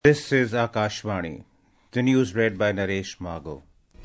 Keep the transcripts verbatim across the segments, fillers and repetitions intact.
This is Akashvani. The news read by Naresh Margo.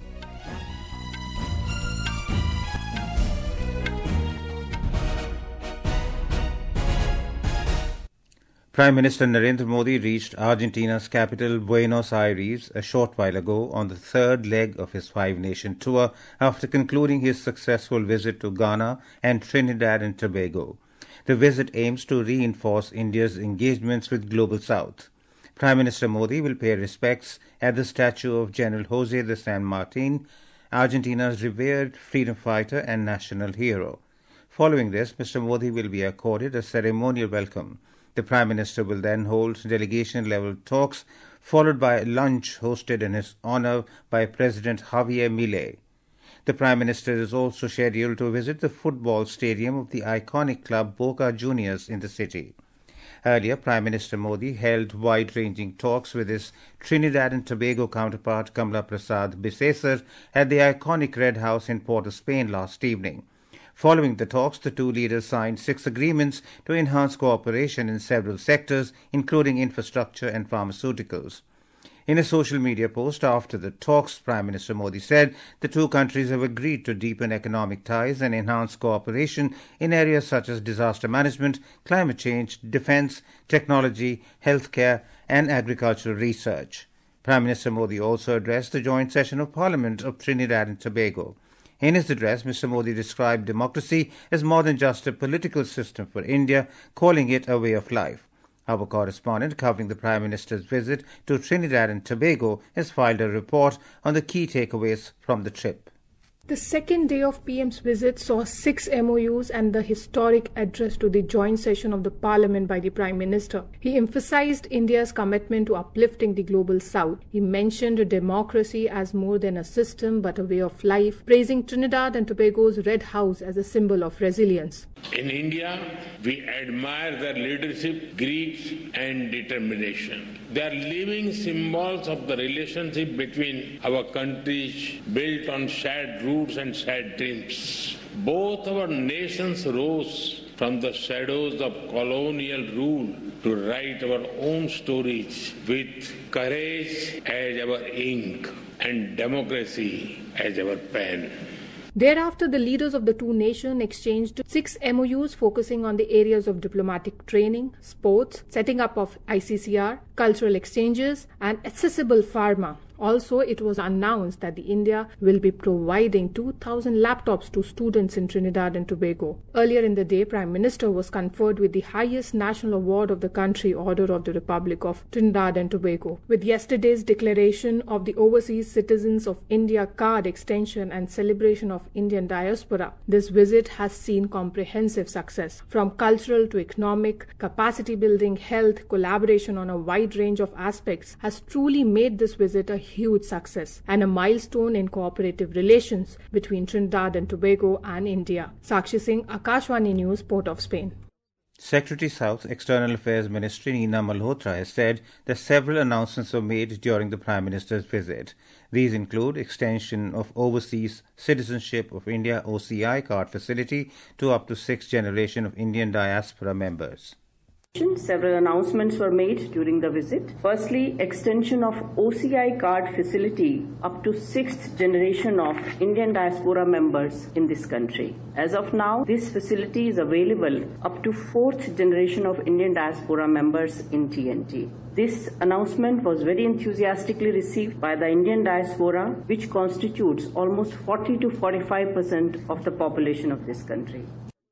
Prime Minister Narendra Modi reached Argentina's capital Buenos Aires a short while ago on the third leg of his five-nation tour after concluding his successful visit to Ghana and Trinidad and Tobago. The visit aims to reinforce India's engagements with Global South. Prime Minister Modi will pay respects at the statue of General José de San Martin, Argentina's revered freedom fighter and national hero. Following this, Mister Modi will be accorded a ceremonial welcome. The Prime Minister will then hold delegation-level talks, followed by a lunch hosted in his honor by President Javier Milei. The Prime Minister is also scheduled to visit the football stadium of the iconic club Boca Juniors in the city. Earlier, Prime Minister Modi held wide-ranging talks with his Trinidad and Tobago counterpart Kamla Prasad Bisesar at the iconic Red House in Port of Spain last evening. Following the talks, the two leaders signed six agreements to enhance cooperation in several sectors, including infrastructure and pharmaceuticals. In a social media post after the talks, Prime Minister Modi said the two countries have agreed to deepen economic ties and enhance cooperation in areas such as disaster management, climate change, defense, technology, healthcare, and agricultural research. Prime Minister Modi also addressed the joint session of Parliament of Trinidad and Tobago. In his address, Mister Modi described democracy as more than just a political system for India, calling it a way of life. Our correspondent covering the Prime Minister's visit to Trinidad and Tobago has filed a report on the key takeaways from the trip. The second day of P M's visit saw six M O Us and the historic address to the joint session of the Parliament by the Prime Minister. He emphasized India's commitment to uplifting the Global South. He mentioned democracy as more than a system but a way of life, praising Trinidad and Tobago's Red House as a symbol of resilience. In India, we admire their leadership, grit and determination. They are living symbols of the relationship between our countries built on shared roots and shared dreams. Both our nations rose from the shadows of colonial rule to write our own stories with courage as our ink and democracy as our pen. Thereafter, the leaders of the two nations exchanged six M O Us focusing on the areas of diplomatic training, sports, setting up of I C C R, cultural exchanges, and accessible pharma. Also, it was announced that the India will be providing two thousand laptops to students in Trinidad and Tobago. Earlier in the day, Prime Minister was conferred with the highest national award of the country, Order of the Republic of Trinidad and Tobago. With yesterday's declaration of the Overseas Citizens of India card extension and celebration of Indian diaspora, this visit has seen comprehensive success. From cultural to economic, capacity building, health, collaboration on a wide range of aspects has truly made this visit a huge success and a milestone in cooperative relations between Trinidad and Tobago and India. Sakshi Singh, Akashvani News, Port of Spain. Secretary South External Affairs Ministry Neena Malhotra has said that several announcements were made during the Prime Minister's visit. These include extension of Overseas Citizenship of India O C I card facility to up to sixth generation of Indian diaspora members. Several announcements were made during the visit. Firstly, extension of O C I card facility up to sixth generation of Indian diaspora members in this country. As of now, this facility is available up to fourth generation of Indian diaspora members in T N T. This announcement was very enthusiastically received by the Indian diaspora, which constitutes almost forty to forty-five percent of the population of this country.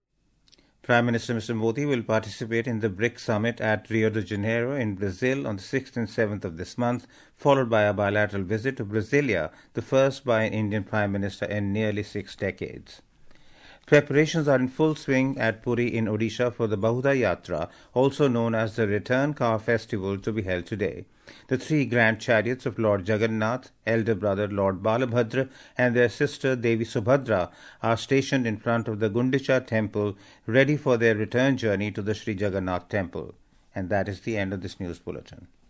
Prime Minister Mister Modi will participate in the BRICS summit at Rio de Janeiro in Brazil on the sixth and seventh of this month, followed by a bilateral visit to Brasilia, the first by an Indian Prime Minister in nearly six decades. Preparations are in full swing at Puri in Odisha for the Bahuda Yatra, also known as the Return Car Festival, to be held today. The three grand chariots of Lord Jagannath, elder brother Lord Balabhadra, and their sister Devi Subhadra are stationed in front of the Gundicha temple, ready for their return journey to the Sri Jagannath temple. And that is the end of this news bulletin.